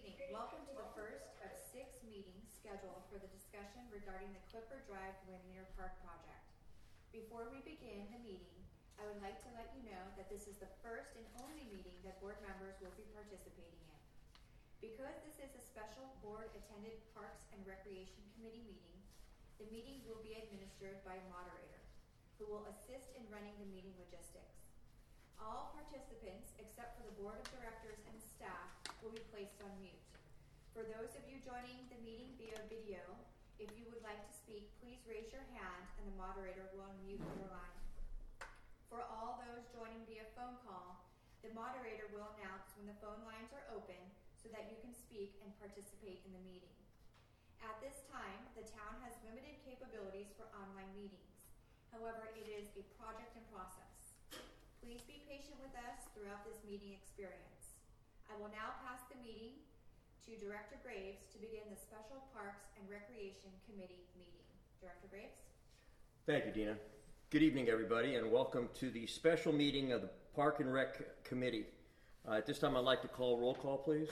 evening. Welcome to the first of 6 meetings scheduled for the discussion regarding the Clipper Drive Linear Park project. Before we begin the meeting, I would like to let you know that this is the first and only meeting that board members will be participating in. Because this is a special board-attended Parks and Recreation Committee meeting, the meeting will be administered by a moderator, who will assist in running the meeting logistics. All participants, except for the board of directors and staff, will be placed on mute. For those of you joining the meeting via video, if you would like to speak, please raise your hand and the moderator will unmute your line. For all those joining via phone call, the moderator will announce when the phone lines are open so that you can speak and participate in the meeting. At this time, the town has limited capabilities for online meetings. However, it is a project in process. Please be patient with us throughout this meeting experience. I will now pass the meeting to Director Graves to begin the Special Parks and Recreation Committee meeting. Director Graves? Thank you, Dina. Good evening, everybody, and welcome to the special meeting of the Park and Rec Committee. At this time, I'd like to call roll call, please.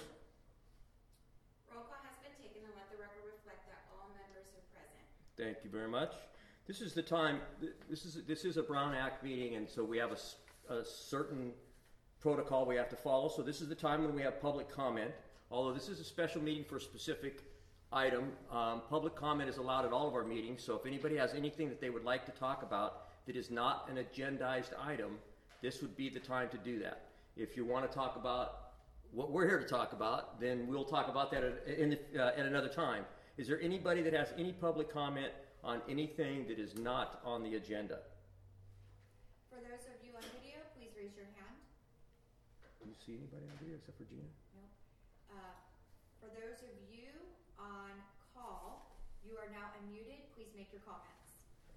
Roll call has been taken, and let the record reflect that all members are present. Thank you very much. This is the time. This is a Brown Act meeting, and so we have a certain protocol we have to follow. So this is the time when we have public comment. Although this is a special meeting for a specific item, public comment is allowed at all of our meetings. So if anybody has anything that they would like to talk about that is not an agendized item, this would be the time to do that. If you want to talk about what we're here to talk about, then we'll talk about that at another time. Is there anybody that has any public comment on anything that is not on the agenda? For those of you on video, please raise your hand. Do you see anybody on video except for Gina? No. For those of you on call, you are now unmuted. Please make your comments.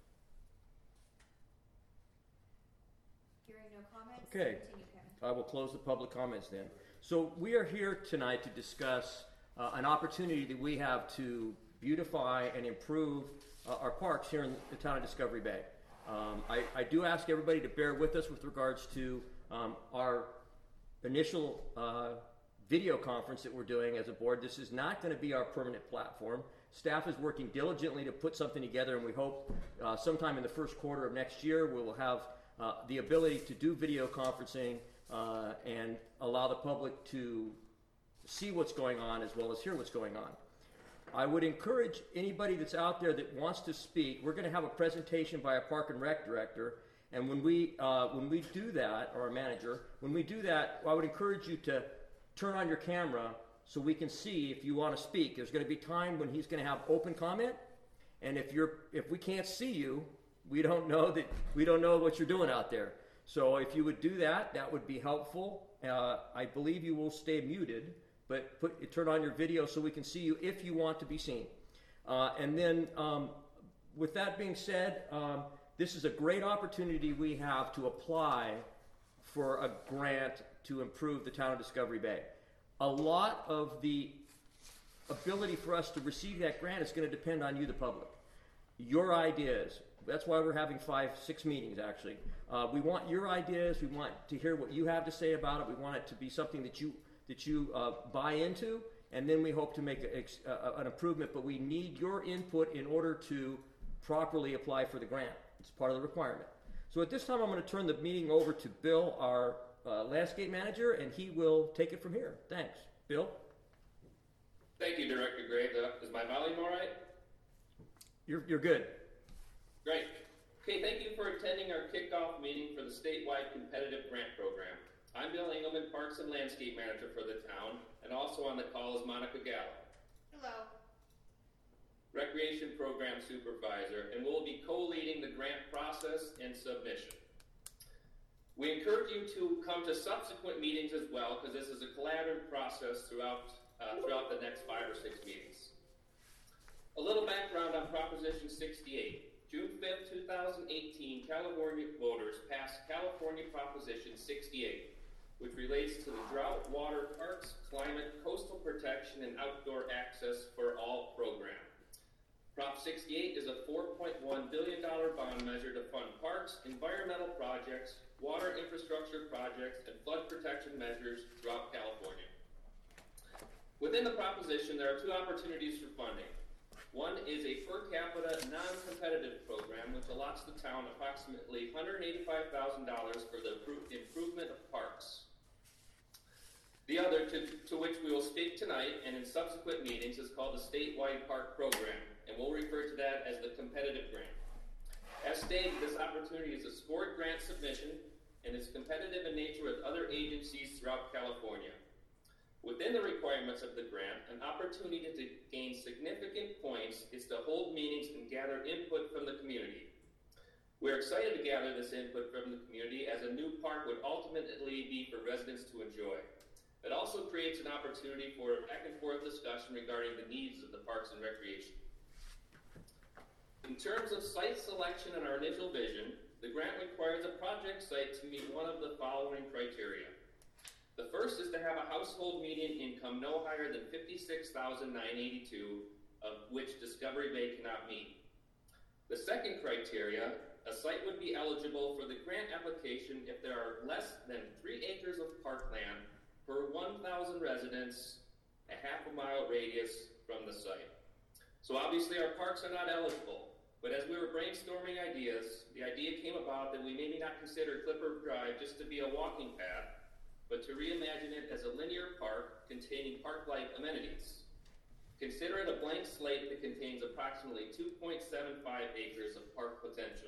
Hearing no comments, okay. Continue, Kevin. I will close the public comments then. So we are here tonight to discuss an opportunity that we have to beautify and improve our parks here in the town of Discovery Bay. I do ask everybody to bear with us with regards to our initial video conference that we're doing as a board. This is not going to be our permanent platform. Staff is working diligently to put something together, and we hope sometime in the first quarter of next year we will have the ability to do video conferencing and allow the public to see what's going on as well as hear what's going on. I would encourage anybody that's out there that wants to speak. We're going to have a presentation by a Park and Rec director, and when we do that, or a manager, when we do that, I would encourage you to turn on your camera so we can see if you want to speak. There's going to be time when he's going to have open comment, and if we can't see you, we don't know what you're doing out there. So if you would do that, that would be helpful. I believe you will stay muted, but turn on your video so we can see you if you want to be seen. And then with that being said, this is a great opportunity we have to apply for a grant to improve the town of Discovery Bay. A lot of the ability for us to receive that grant is going to depend on you, the public. Your ideas. That's why we're having 5-6 meetings, actually. We want your ideas. We want to hear what you have to say about it. We want it to be something that you buy into, and then we hope to make an improvement, but we need your input in order to properly apply for the grant. It's part of the requirement. So at this time, I'm going to turn the meeting over to Bill, our landscape manager, and he will take it from here. Thanks. Bill? Thank you, Director Graves. Is my volume all right? You're good. Great. Okay, thank you for attending our kickoff meeting for the statewide competitive grant program. I'm Bill Engelman, Parks and Landscape Manager for the town, and also on the call is Monica Gallo. Hello. Recreation Program Supervisor, and we'll be co-leading the grant process and submission. We encourage you to come to subsequent meetings as well, because this is a collaborative process throughout the next 5 or 6 meetings. A little background on Proposition 68. June 5th, 2018, California voters passed California Proposition 68, which relates to the drought, water, parks, climate, coastal protection, and outdoor access for all program. Prop 68 is a $4.1 billion bond measure to fund parks, environmental projects, water infrastructure projects, and flood protection measures throughout California. With Within the proposition, there are two opportunities for funding. One is a per capita non-competitive program which allots the town approximately $185,000 for the improvement of parks. The other, to which we will speak tonight and in subsequent meetings, is called the statewide park program, and we'll refer to that as the competitive grant. As stated, this opportunity is a scored grant submission and is competitive in nature with other agencies throughout California. Within the requirements of the grant, an opportunity to gain significant points is to hold meetings and gather input from the community. We're excited to gather this input from the community, as a new park would ultimately be for residents to enjoy. It also creates an opportunity for a back and forth discussion regarding the needs of the parks and recreation. In terms of site selection and our initial vision, the grant requires a project site to meet one of the following criteria. The first is to have a household median income no higher than $56,982, of which Discovery Bay cannot meet. The second criteria, a site would be eligible for the grant application if there are less than 3 acres of parkland per 1,000 residents, a half-a-mile radius from the site. So obviously our parks are not eligible, but as we were brainstorming ideas, the idea came about that we maybe not consider Clipper Drive just to be a walking path, but to reimagine it as a linear park containing park-like amenities. Consider it a blank slate that contains approximately 2.75 acres of park potential.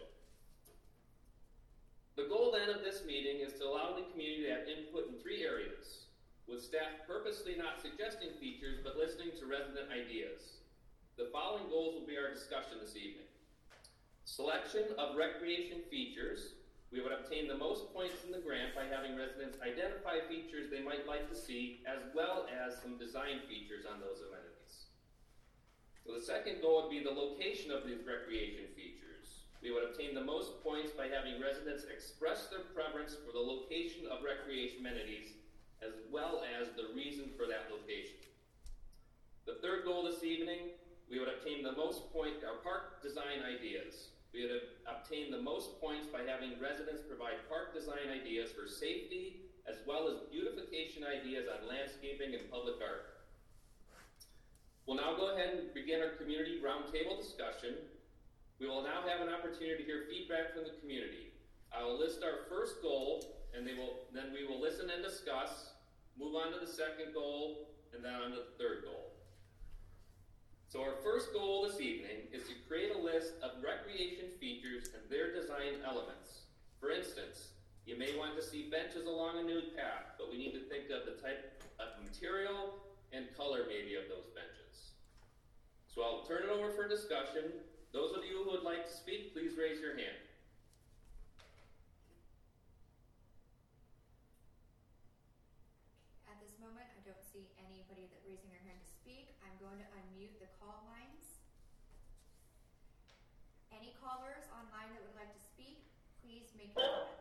The goal then of this meeting is to allow the community to have input in 3 areas, with staff purposely not suggesting features but listening to resident ideas. The following goals will be our discussion this evening. Selection of recreation features. We would obtain the most points in the grant by having residents identify features they might like to see, as well as some design features on those amenities. So the second goal would be the location of these recreation features. We would obtain the most points by having residents express their preference for the location of recreation amenities, as well as the reason for that location. The third goal this evening, we would obtain the most points, our park design ideas. We would obtain the most points by having residents provide park design ideas for safety, as well as beautification ideas on landscaping and public art. We'll now go ahead and begin our community roundtable discussion. We will now have an opportunity to hear feedback from the community. I will list our first goal, and then we will listen and discuss, move on to the second goal, and then on to the third goal. So our first goal this evening is to create a list of recreation features and their design elements. For instance, you may want to see benches along a nude path, but we need to think of the type of material and color maybe of those benches. So I'll turn it over for discussion. Those of you who would like to speak, please raise your hand. At this moment, I don't see anybody that raising their hand to speak. I'm going to unmute the call lines. Any callers online that would like to speak, please make your comments.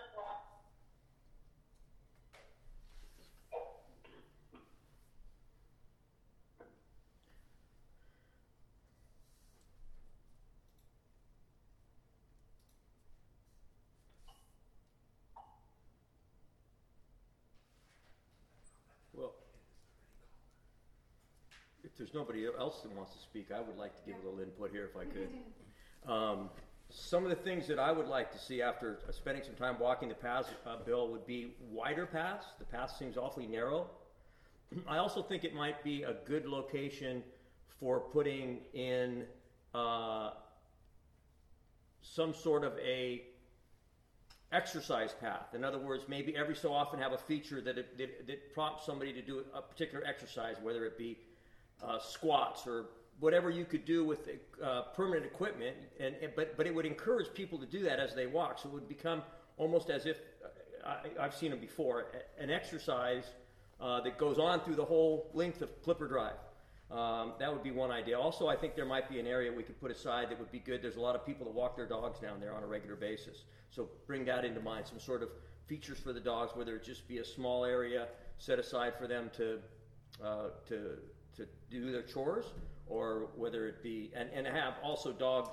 Well, if there's nobody else that wants to speak, I would like to give a little input here if I could. Some of the things that I would like to see after spending some time walking the paths, Bill, would be wider paths. The path seems awfully narrow. I also think it might be a good location for putting in some sort of a exercise path. In other words, maybe every so often have a feature that prompts somebody to do a particular exercise, whether it be squats or whatever you could do with permanent equipment, but it would encourage people to do that as they walk. So it would become almost as if, I've seen them before, an exercise that goes on through the whole length of Clipper Drive. That would be one idea. Also, I think there might be an area we could put aside that would be good. There's a lot of people that walk their dogs down there on a regular basis. So bring that into mind, some sort of features for the dogs, whether it just be a small area set aside for them to do their chores, or whether it be, and have also dog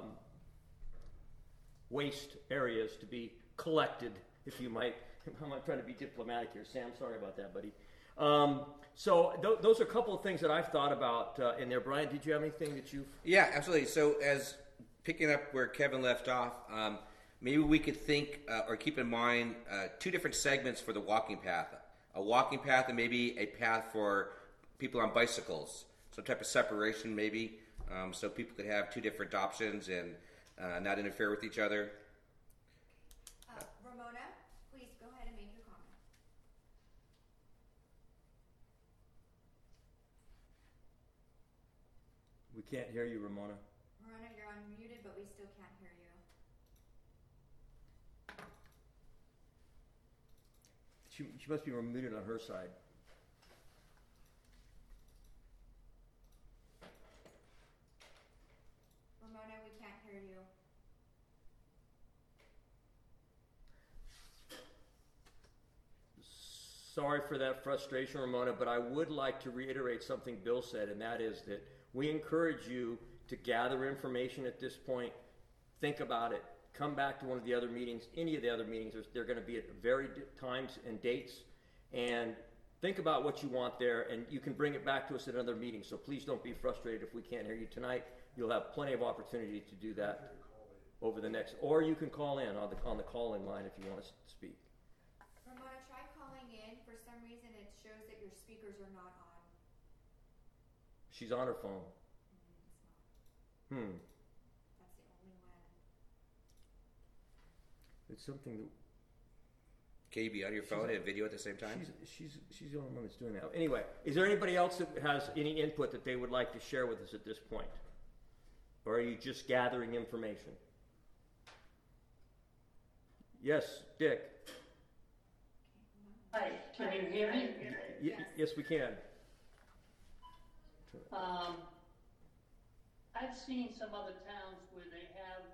waste areas to be collected, if you might. I'm trying to be diplomatic here, Sam. Sorry about that, buddy. Those are a couple of things that I've thought about in there. Brian, did you have anything that you've... Yeah, absolutely. So as picking up where Kevin left off, maybe we could think or keep in mind two different segments for the walking path. A walking path and maybe a path for people on bicycles. Some type of separation maybe, so people could have two different options and not interfere with each other. Ramona, please go ahead and make your comment. We can't hear you, Ramona. Ramona, you're unmuted, but we still can't hear you. She must be muted on her side. Ramona, we can't hear you. Sorry for that frustration, Ramona, but I would like to reiterate something Bill said, and that is that we encourage you to gather information at this point, think about it, come back to one of the other meetings, any of the other meetings. They're going to be at varied times and dates, and think about what you want there, and you can bring it back to us at another meeting. So please don't be frustrated if we can't hear you tonight. You'll have plenty of opportunity to do that over the next, or you can call in on the call-in line if you want to speak. Ramona, try calling in. For some reason, it shows that your speakers are not on. She's on her phone. It's not. That's the only way. It's something that Can you be on your phone and video at the same time? she's the only one that's doing that. Anyway, is there anybody else that has any input that they would like to share with us at this point? Or are you just gathering information? Yes, Dick. Hi, can you hear me? Yes, we can. I've seen some other towns where they have,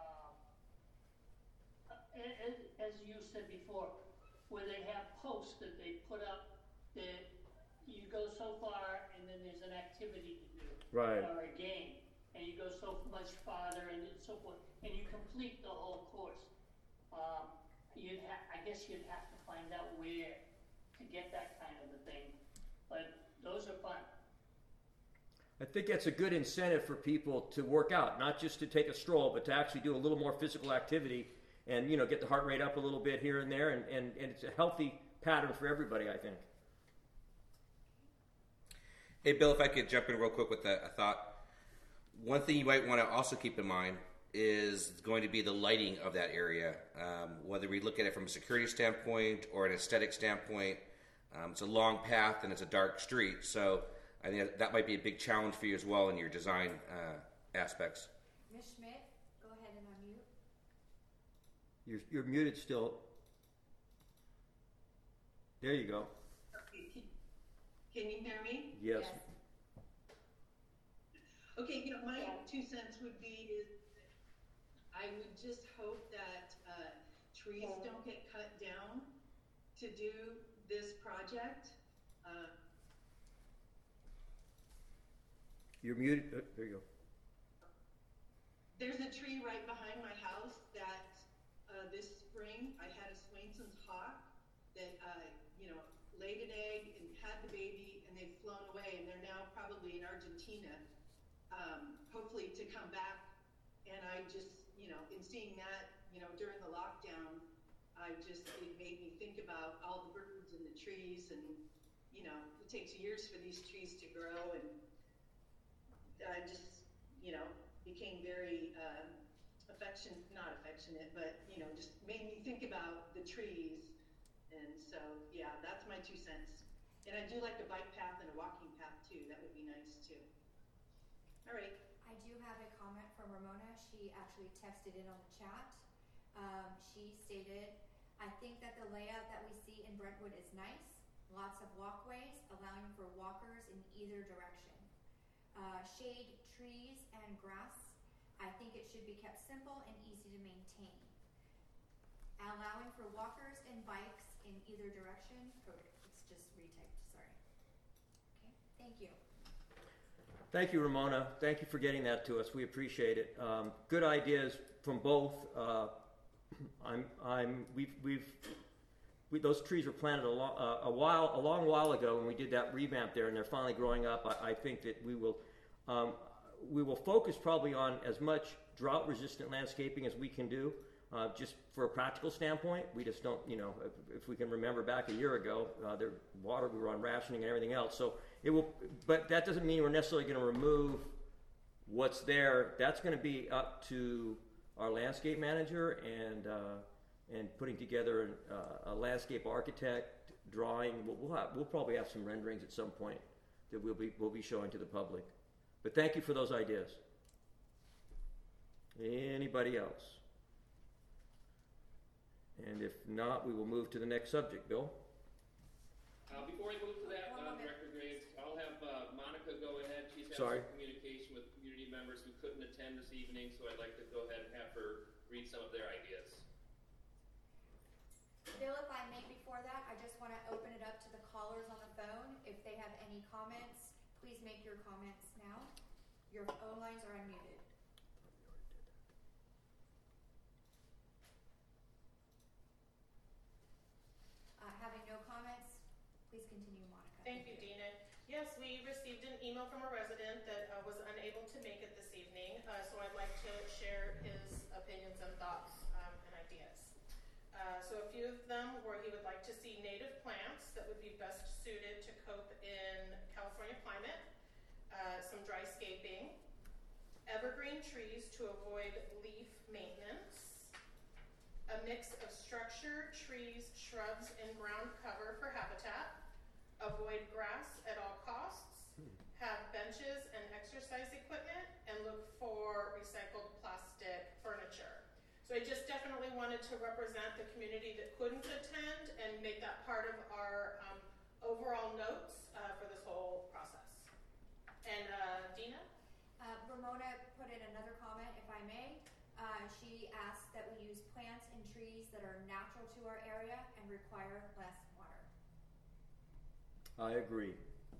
as you said before, where they have posts that they put up that you go so far and then there's an activity to do. Right. Or a game. And you go so much farther and so forth. And you complete the whole course. I guess you'd have to find out where to get that kind of a thing. But those are fun. I think that's a good incentive for people to work out, not just to take a stroll, but to actually do a little more physical activity and, get the heart rate up a little bit here and there. And it's a healthy pattern for everybody, I think. Hey, Bill, if I could jump in real quick with a thought. One thing you might want to also keep in mind is going to be the lighting of that area. Whether we look at it from a security standpoint or an aesthetic standpoint, it's a long path and it's a dark street. So I think that might be a big challenge for you as well in your design aspects. Ms. Schmidt, go ahead and unmute. You're muted still. There you go. Okay, can you hear me? Yes. Okay, my 2 cents would be is I would just hope that trees don't get cut down to do this project. You're muted. There you go. There's a tree right behind my house that this spring I had a Swainson's hawk that laid an egg and had the baby, and they've flown away, and they're now probably in Argentina. Hopefully to come back, and I just, in seeing that, during the lockdown, it made me think about all the birds and the trees, and, it takes years for these trees to grow, and I just, became very not affectionate, but, just made me think about the trees, and so, yeah, that's my 2 cents. And I do like a bike path and a walking path, too. That would be nice, too. All right. I do have a comment from Ramona. She actually texted in on the chat. She stated, I think that the layout that we see in Brentwood is nice. Lots of walkways, allowing for walkers in either direction. Shade, trees, and grass. I think it should be kept simple and easy to maintain. Allowing for walkers and bikes in either direction. Oh, it's just retyped, sorry. Okay, thank you. Thank you, Ramona. Thank you for getting that to us. We appreciate it. Good ideas from both. those trees were planted a long while ago when we did that revamp there, and they're finally growing up. I think that we will focus probably on as much drought-resistant landscaping as we can do, just for a practical standpoint. We just don't, if we can remember back a year ago, their water, we were on rationing and everything else. So it will, but that doesn't mean we're necessarily going to remove what's there. That's going to be up to our landscape manager and putting together a landscape architect drawing. We'll probably have some renderings at some point that we'll be showing to the public. But thank you for those ideas. Anybody else? And if not, we will move to the next subject. Bill? Before I move to that, Director Graves, I'll have Monica go ahead. She's had Sorry. some communication with community members who couldn't attend this evening, so I'd like to go ahead and have her read some of their ideas. Bill, if I may, before that, I just want to open it up to the callers on the phone. If they have any comments, please make your comments now. Your phone lines are unmuted. Having no comments, please continue, Monica. Thank you, Dina. Yes, we received an email from a resident that was unable to make it this evening, so I'd like to share his opinions and thoughts and ideas. So a few of them were he would like to see native plants that would be best suited to cope in California climate, some dry scaping, evergreen trees to avoid leaf maintenance, a mix of structure, trees, shrubs, and ground cover for habitat, avoid grass at all costs, have benches and exercise equipment, and look for recycled plastic furniture. So I just definitely wanted to represent the community that couldn't attend and make that part of our overall notes for this whole process. And Dina? Ramona put in another comment, if I may. She asked that we use plants and trees that are natural to our area and require less water. I agree.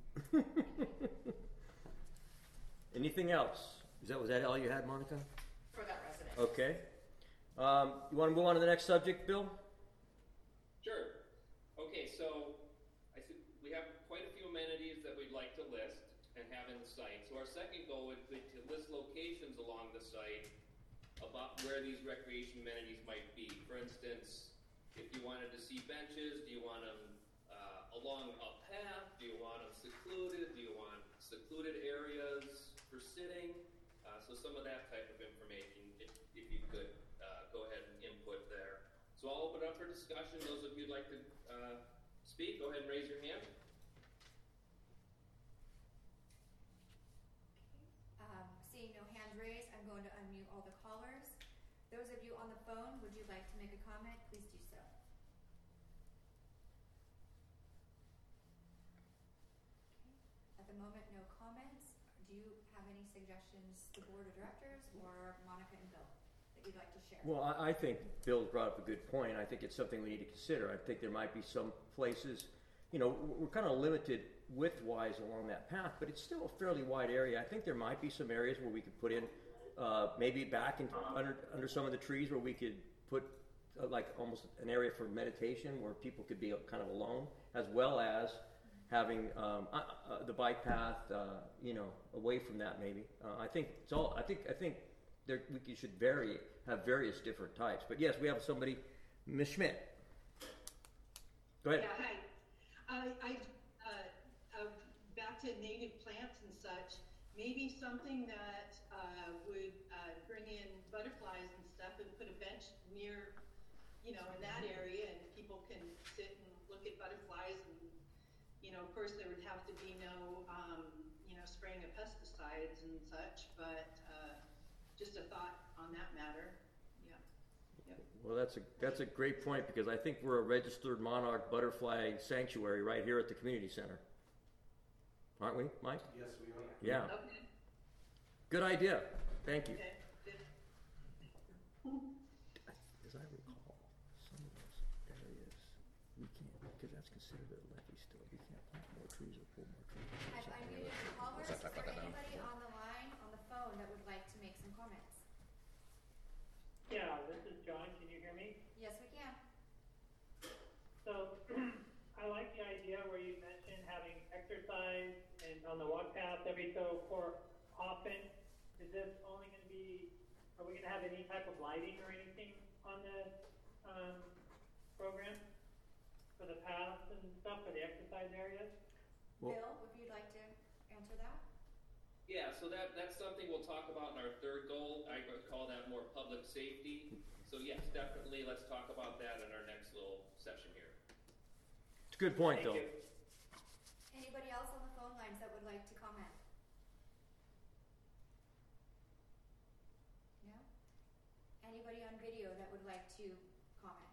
Anything else? Was that all you had, Monica? For that resident. Okay. You want to move on to the next subject, Bill? Sure. Okay, so we have quite a few amenities that we'd like to list and have in the site. So our second goal would be to list locations along the site about where these recreation amenities might be. For instance, if you wanted to see benches, do you want them along a path? Do you want them secluded? Do you want secluded areas for sitting? So some of that type of information, if you could go ahead and input there. So I'll open it up for discussion. Those of you who'd like to speak, go ahead and raise your hand. Seeing no hands raised, I'm going to unmute all the callers. Those of you on the phone, would you like to make a comment? Please do so. Okay. At the moment, no comments. Do you have any suggestions, the board of directors or Monica and Bill, that you'd like to share? Well, I think Bill brought up a good point. I think it's something we need to consider. I think there might be some places, we're kind of limited width-wise along that path, but it's still a fairly wide area. I think there might be some areas where we could put in, maybe back under some of the trees, where we could put like almost an area for meditation where people could be kind of alone, as well as having the bike path, away from that maybe. I think we should have various different types. But yes, we have somebody, Ms. Schmidt. Go ahead. Yeah, hi. Back to native plants and such, maybe something that would bring in butterflies and stuff and put a bench near, in that area, and people can sit and look at butterflies, and, of course there would have to be no, spraying of pesticides and such, but just a thought on that matter. Yeah. Yep. Well, that's a great point, because I think we're a registered monarch butterfly sanctuary right here at the community center. Aren't we, Mike? Yes, we are. Yeah. Okay. Good idea. Thank you. Okay. Good. As I recall, some of those areas we can't, because that's considered a levee still. We can't plant more trees or pull more trees. I've unmuted the callers. Is there anybody on the line, on the phone, that would like to make some comments? Yeah, this is John. Can you hear me? Yes, we can. So idea where you mentioned having exercise and on the walk path every so often. Is this only going to be? Are we going to have any type of lighting or anything on the program for the paths and stuff for the exercise areas? Well- Bill, would you like to answer that? Yeah, so that's something we'll talk about in our third goal. I would call that more public safety. So yes, definitely, let's talk about that in our next little session here. It's a good point, Thank Bill. you. Anybody else on the phone lines that would like to comment? No? Anybody on video that would like to comment?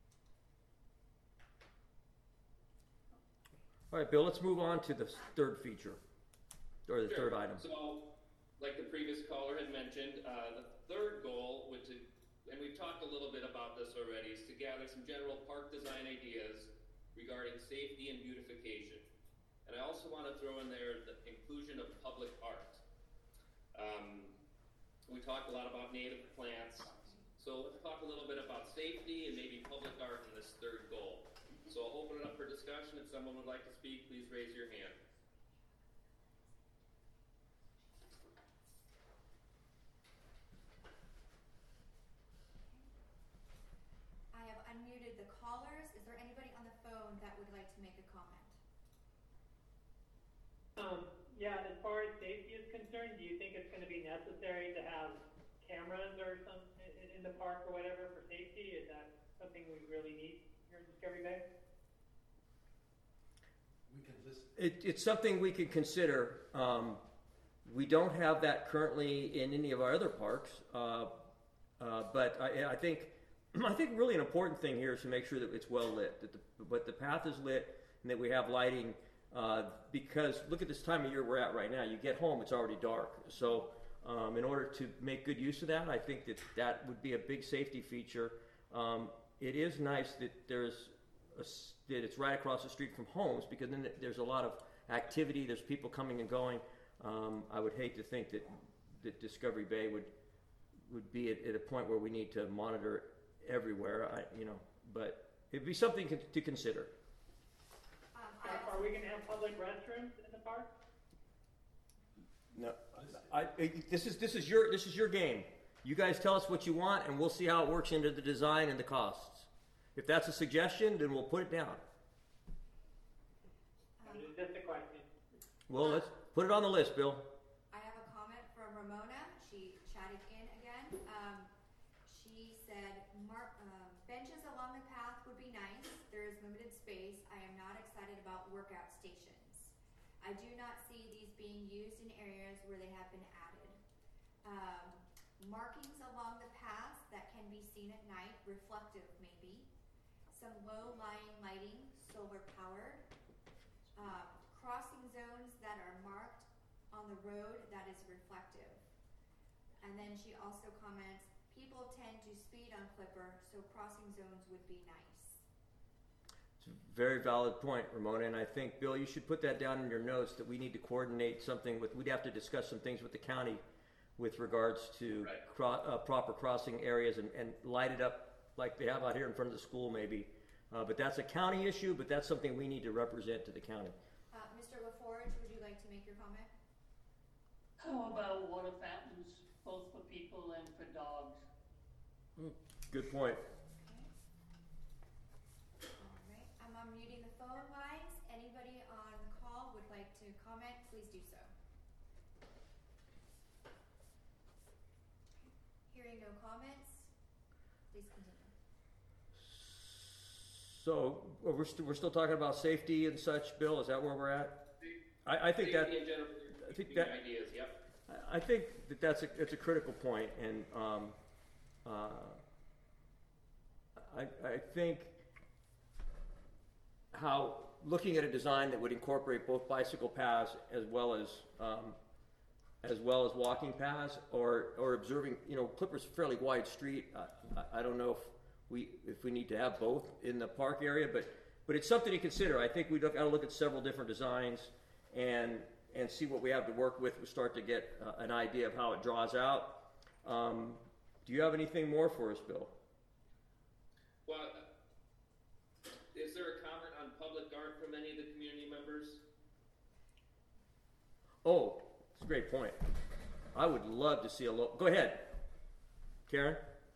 All right, Bill, let's move on to the third feature, or the Sure. third item. So, like the previous caller had mentioned, the third goal, and we've talked a little bit about this already, is to gather some general park design ideas regarding safety and beautification. And I also want to throw in there the inclusion of public art. We talked a lot about native plants, so let's talk a little bit about safety and maybe public art in this third goal. So I'll open it up for discussion. If someone would like to speak, please raise your hand. I have unmuted the callers. Is there anybody on the phone that would like to make a comment? Yeah, as far as safety is concerned, do you think it's going to be necessary to have cameras or some in the park or whatever for safety? Is that something we really need here in Discovery Bay? We can listen. It's something we could consider. We don't have that currently in any of our other parks, but I think really an important thing here is to make sure that it's well lit, that the path is lit, and that we have lighting. Because look at this time of year we're at right now. You get home, it's already dark. So in order to make good use of that, I think that would be a big safety feature. It is nice that that it's right across the street from homes, because then there's a lot of activity. There's people coming and going. I would hate to think that Discovery Bay would be at a point where we need to monitor it everywhere. But it'd be something to consider. Are we going to have public restrooms in the park? No, this is your game. You guys tell us what you want, and we'll see how it works into the design and the costs. If that's a suggestion, then we'll put it down. It's just a question. Well, let's put it on the list, Bill. I have a comment from Ramona. She chatted in again. She said, benches along the path would be nice. There is limited space. I am not excited about workout stations. I do not see these being used in areas where they have been added. Markings along the paths that can be seen at night, reflective maybe. Some low-lying lighting, solar powered. Crossing zones that are marked on the road that is reflective. And then she also comments, people tend to speed on Clipper, so crossing zones would be nice. It's a very valid point, Ramona, and I think, Bill, you should put that down in your notes that we need to coordinate something we'd have to discuss some things with the county with regards to proper crossing areas and light it up like they have out here in front of the school maybe. But that's a county issue, but that's something we need to represent to the county. Mr. LaForge, would you like to make your comment? How about water fountains, both for people and for dogs? Good point. Okay. All right. I'm unmuting the phone lines. Anybody on the call would like to comment, please do so. Hearing no comments, please continue. So we're still talking about safety and such, Bill. Is that where we're at? I think that. Safety in general, I think giving that. ideas, yep. I think that's a critical point, and I think how looking at a design that would incorporate both bicycle paths as well as walking paths, or observing. Clipper's a fairly wide street. I don't know if we need to have both in the park area, but it's something to consider. I think we've got to look at several different designs and see what we have to work with. We start to get an idea of how it draws out. Do you have anything more for us, Bill? Well, is there a comment on public art from any of the Oh, it's a great point. I would love to see a go ahead, Karen.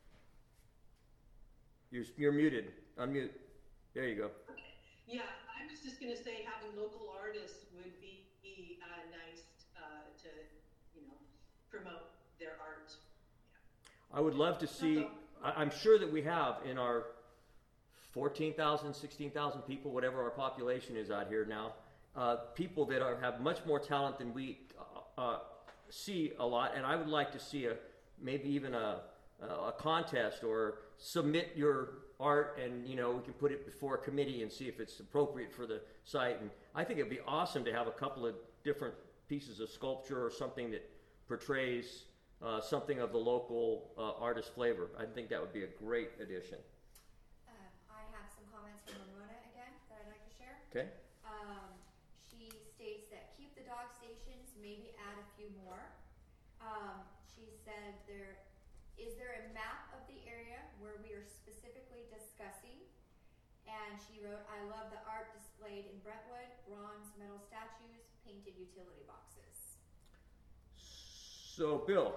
You're muted. Unmute. There you go. Yeah, I was just going to say having local artists would be nice to, promote their art. I would love to see, I'm sure that we have in our 14,000, 16,000 people, whatever our population is out here now, people that have much more talent than we see a lot. And I would like to see maybe even a contest, or submit your art, and we can put it before a committee and see if it's appropriate for the site. And I think it'd be awesome to have a couple of different pieces of sculpture or something that portrays something of the local artist flavor. I think that would be a great addition. I have some comments from Ramona again that I'd like to share. Okay. She states that keep the dog stations, maybe add a few more. She said is there a map of the area where we are specifically discussing? And she wrote, I love the art displayed in Brentwood, bronze, metal statues, painted utility boxes. So, Bill.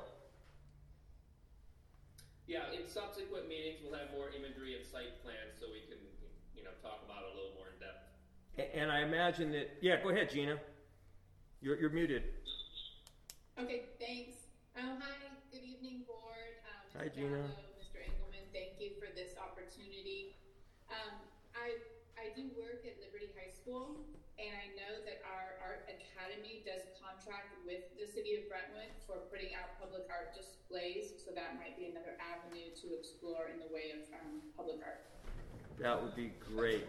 Yeah, in subsequent meetings, we'll have more imagery and site plans so we can, talk about it a little more in depth. And I imagine that, yeah, go ahead, Gina. You're muted. Okay, thanks. Hi, good evening, board. Hi, Gina. Mr. Engelman, thank you for this opportunity. I do work at Liberty High School, and I know that our art academy does contract with the city of Brentwood for putting out public art displays, so that might be another avenue to explore in the way of public art. That would be great.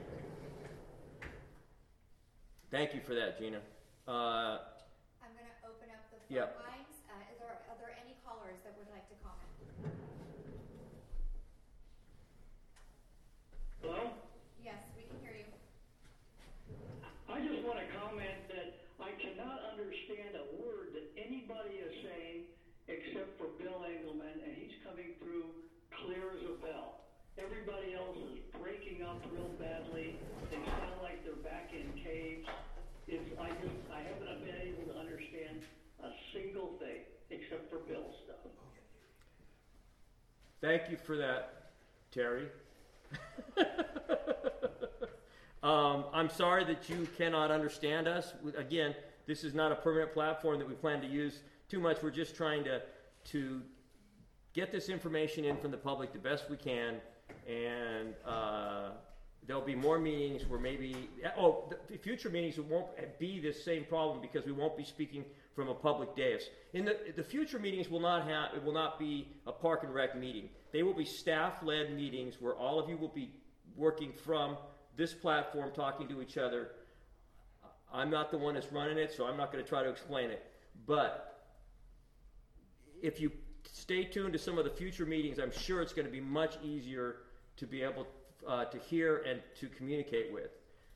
Thank you for that, Gina. I'm going to open up the phone Yep. lines. Are there any callers that would like to comment? Hello? Yes, we can hear you. I just want to comment that I cannot understand a word that anybody is saying except for Bill Engelman, and he's coming through clear as a bell. Everybody else is breaking up real badly. They sound like they're back in caves. I haven't been able to understand a single thing except for Bill's stuff. Thank you for that, Terry. I'm sorry that you cannot understand us. Again, this is not a permanent platform that we plan to use too much. We're just trying to get this information in from the public the best we can, and there'll be more meetings where maybe the future meetings won't be the same problem because we won't be speaking from a public dais. In the future meetings will not be a park and rec meeting. They will be staff-led meetings where all of you will be working from this platform, talking to each other. I'm not the one that's running it, so I'm not going to try to explain it. But if you stay tuned to some of the future meetings, I'm sure it's going to be much easier to be able to hear and to communicate with.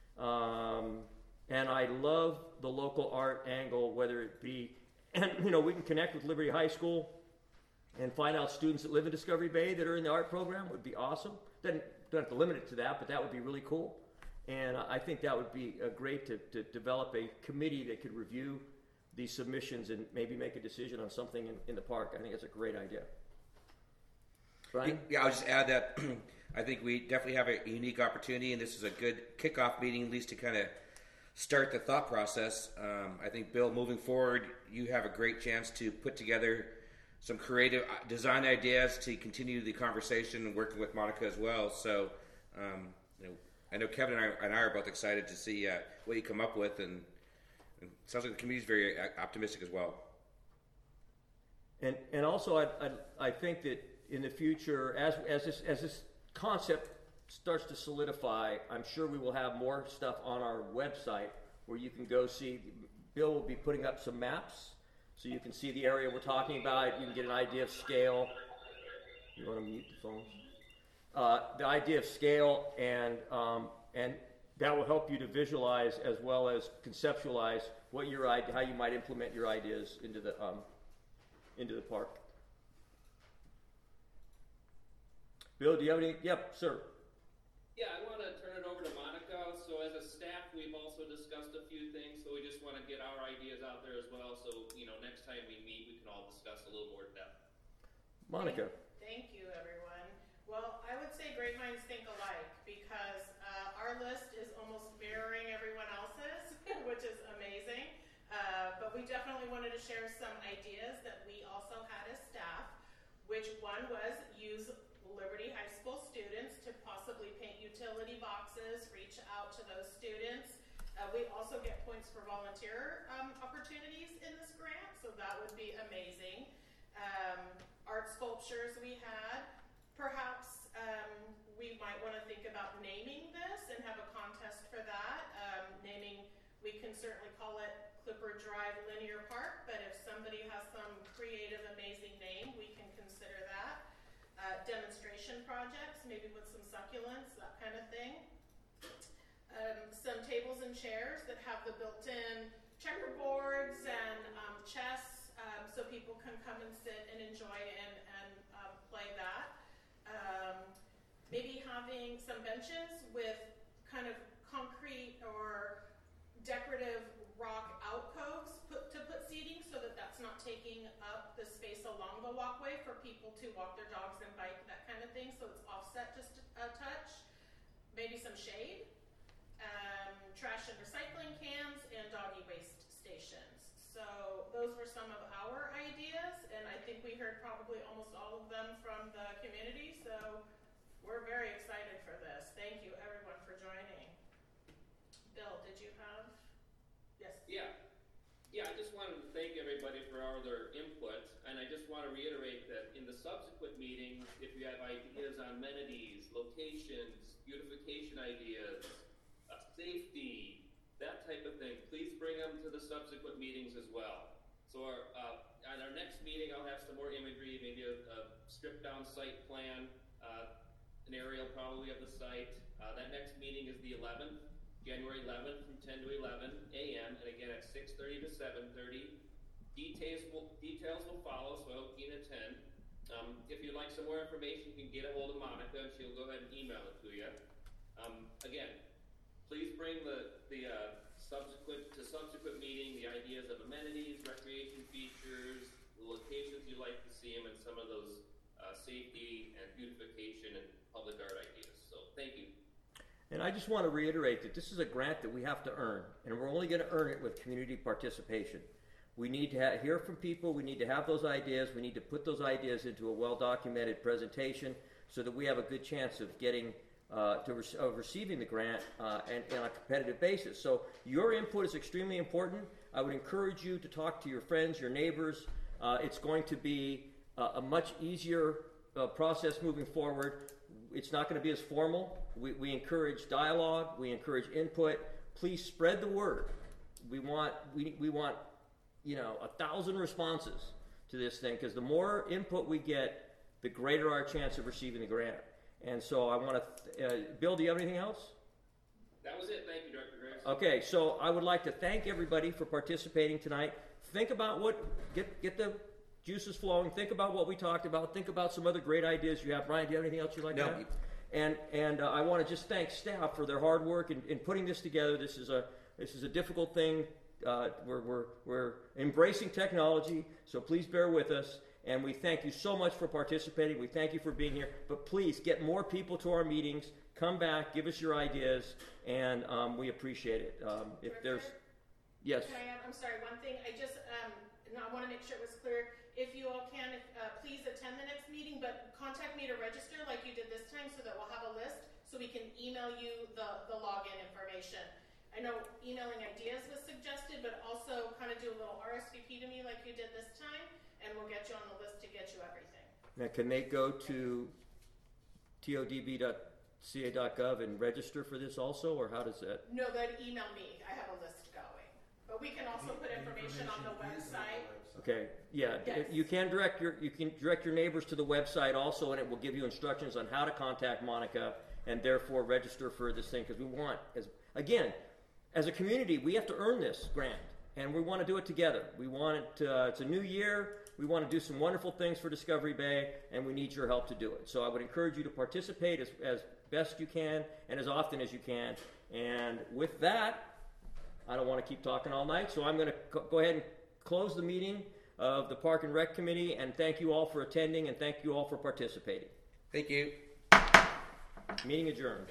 And I love the local art angle, whether it be, and we can connect with Liberty High School and find out students that live in Discovery Bay that are in the art program. Would be awesome. Don't have to limit it to that, but that would be really cool. And I think that would be great to develop a committee that could review these submissions and maybe make a decision on something in the park. I think that's a great idea. Brian? Yeah, I'll just add that I think we definitely have a unique opportunity, and this is a good kickoff meeting, at least to kind of start the thought process. I think, Bill, moving forward, you have a great chance to put together some creative design ideas to continue the conversation and working with Monica as well. So, I know Kevin and I are both excited to see what you come up with, and it sounds like the community is very optimistic as well. And also, I think that in the future, as this concept starts to solidify, I'm sure we will have more stuff on our website where you can go see. Bill will be putting up some maps so you can see the area we're talking about. You can get an idea of scale. You want to mute the phones? The idea of scale, and that will help you to visualize as well as conceptualize how you might implement your ideas into the park. Bill, do you have any? Yep, sir. Yeah, I want to turn it over to Monica. So as a staff, we've also discussed a few things, so we just want to get our ideas out there as well. Monica. Thank you, everyone. Well, I would say great minds think alike because our list is almost mirroring everyone else's, which is amazing. But we definitely wanted to share some ideas that we also had as staff, which one was use Liberty High School students to possibly paint utility boxes, reach out to those students. We also get points for volunteer opportunities in this grant, so that would be amazing. Art sculptures we had. Perhaps we might want to think about naming this and have a contest for that. Naming, we can certainly call it Clipper Drive Linear Park, but if somebody has some creative, amazing name, we can consider that. Demonstration projects, maybe with some succulents, that kind of thing. Some tables and chairs that have the built-in checkerboards and chess, so people can come and sit and enjoy and play that. Maybe having some benches with kind of concrete or decorative rock alcoves to put seating so that that's not taking up the space along the walkway for people to walk their dogs and bike, that kind of thing, so it's offset just a touch. Maybe some shade. Trash and recycling cans, and doggy waste stations. So those were some of our ideas, and I think we heard probably almost all of them from the community, so we're very excited for this. Thank you, everyone, for joining. Bill, did you have? Yes. Yeah, I just wanted to thank everybody for all their input, and I just want to reiterate that in the subsequent meetings, if you have ideas on amenities, locations, beautification ideas, safety, that type of thing, please bring them to the subsequent meetings as well. So at our next meeting, I'll have some more imagery, maybe a stripped down site plan, an aerial probably of the site. That next meeting is the 11th, January 11th from 10 to 11 a.m. and again at 6:30 to 7:30. Details will follow, so I hope you can attend. If you'd like some more information, you can get a hold of Monica and she'll go ahead and email it to you. Again, please bring the subsequent meeting, the ideas of amenities, recreation features, the locations you'd like to see them, and some of those safety and beautification and public art ideas. So thank you. And I just want to reiterate that this is a grant that we have to earn, and we're only going to earn it with community participation. We need to hear from people. We need to have those ideas. We need to put those ideas into a well-documented presentation so that we have a good chance of getting of receiving the grant and on a competitive basis. So your input is extremely important. I would encourage you to talk to your friends, your neighbors. It's going to be a much easier process moving forward. It's not going to be as formal. We encourage dialogue. We encourage input. Please spread the word. We want 1,000 responses to this thing, because the more input we get, the greater our chance of receiving the grant. And so I want to, Bill, do you have anything else? That was it. Thank you, Dr. Graves. Okay, so I would like to thank everybody for participating tonight. Think about get the juices flowing. Think about what we talked about. Think about some other great ideas you have. Brian, do you have anything else you'd like to add? And I want to just thank staff for their hard work in putting this together. This is a difficult thing. We're embracing technology, so please bear with us. And we thank you so much for participating. We thank you for being here. But please get more people to our meetings. Come back, give us your ideas, and we appreciate it. If there's, yes. I'm sorry. One thing I just I want to make sure it was clear. If you all can, please attend the next meeting, but contact me to register like you did this time, so that we'll have a list so we can email you the login information. I know emailing ideas was suggested, but also kind of do a little RSVP to me like you did this time. And we'll get you on the list to get you everything. Now, can they go to todb.ca.gov and register for this also, or how does that? No, they'd email me. I have a list going. But we can also put information on the website. Okay, yeah. Yes. You can direct your neighbors to the website also, and it will give you instructions on how to contact Monica and therefore register for this thing, because we want, as a community, we have to earn this grant. And we want to do it together. We want it it's a new year. We want to do some wonderful things for Discovery Bay, and we need your help to do it. So I would encourage you to participate as best you can and as often as you can. And with that, I don't want to keep talking all night, so I'm going to go ahead and close the meeting. of the Park and Rec Committee, and thank you all for attending, and thank you all for participating. Thank you. Meeting adjourned.